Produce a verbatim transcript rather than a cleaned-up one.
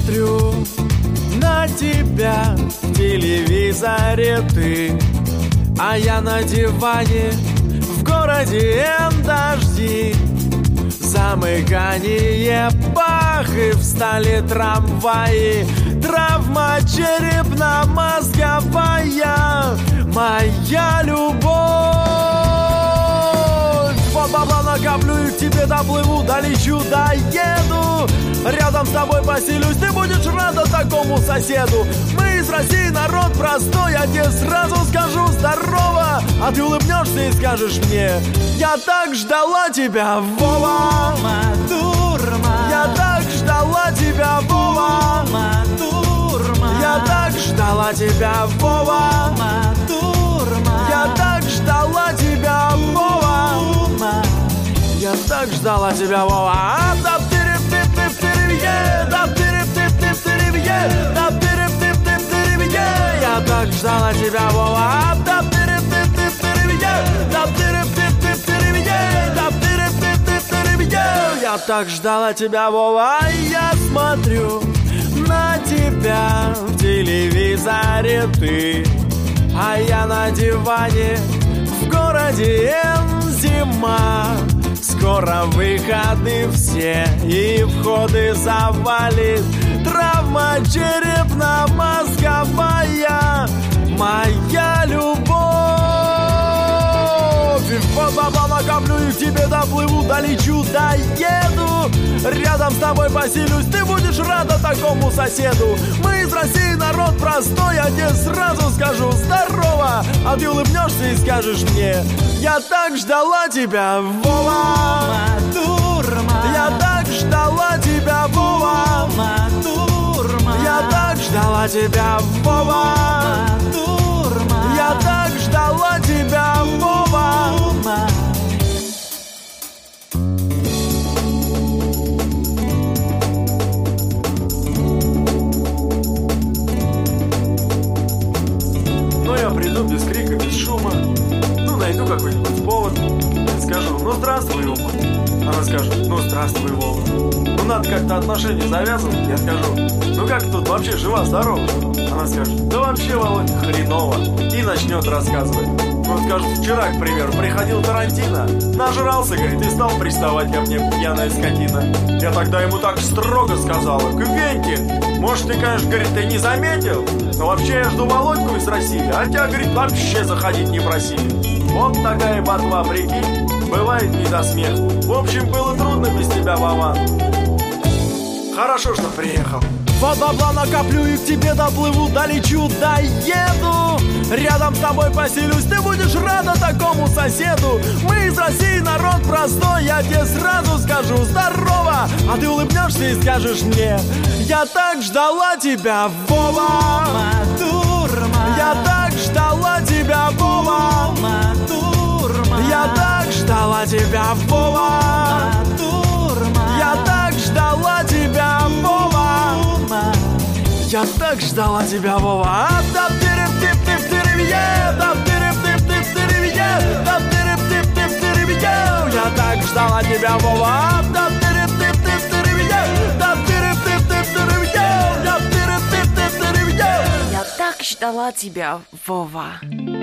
смотрю на тебя в телевизоре ты, а я на диване в городе дожди. Замыкание, бах, и встали трамваи. Травма черепно-мозговая, моя любовь. Вот бабла накоплю и к тебе доплыву, долечу, доеду. Рядом с тобой поселюсь, ты будешь рада такому соседу. Мы из России, народ простой, я тебе сразу скажу здорово. А ты улыбнешься и скажешь мне: я так ждала тебя, Вова. Я так ждала тебя, Вова. Я так ждала тебя, Вова. Я так ждала тебя, Вова. Я так ждала тебя, Вова. Я так ждала тебя, Вова. Я так ждала тебя, Вова. Я смотрю на тебя в телевизоре ты, а я на диване в городе зима. Скоро выходы все и входы завалит. Травма черепно-мозговая, моя любовь. Вот баба накоплю и к тебе доплыву, долечу, доеду. Рядом с тобой поселюсь, ты будешь рада такому соседу. Мы из России, народ простой, я тебе сразу скажу здорово. А ты улыбнешься и скажешь мне: я так ждала тебя, Вова. Я так ждала тебя, Вова. Я так ждала тебя, Вова. Я так ждала тебя, Вова. Ну я приду без крика, без шума. Ну найду какой-нибудь повод. Я скажу: ну здравствуй, Ума. Она скажет: ну здравствуй, Вова. Ну надо как-то отношения завязывать. Я скажу: ну как тут вообще, жива-здорова? Она скажет: да вообще, Володя, хреново. И начнет рассказывать. Он скажет: вчера, к примеру, приходил Тарантино, нажрался, говорит, и стал приставать ко мне, пьяная скотина. Я тогда ему так строго сказала: Квентин, может, ты, конечно, говорит, ты не заметил, но вообще я жду Володьку из России, а тебя, говорит, вообще заходить не просили. Вот такая ботва, прикинь, бывает не до смеха. В общем, было трудно без тебя, Вован. Хорошо, что приехал. Вот бабла накоплю и к тебе доплыву, долечу, доеду. Рядом с тобой поселюсь, ты будешь рада такому соседу. Мы из России, народ простой, я тебе сразу скажу здорово. А ты улыбнешься и скажешь мне: я так ждала тебя, Вова. Я так ждала тебя, Вова. Я так ждала тебя, Вова. Я так ждала тебя, Вова. Я так ждала тебя, Вова. Я так ждала тебя, Вова. Я так ждала тебя, Вова.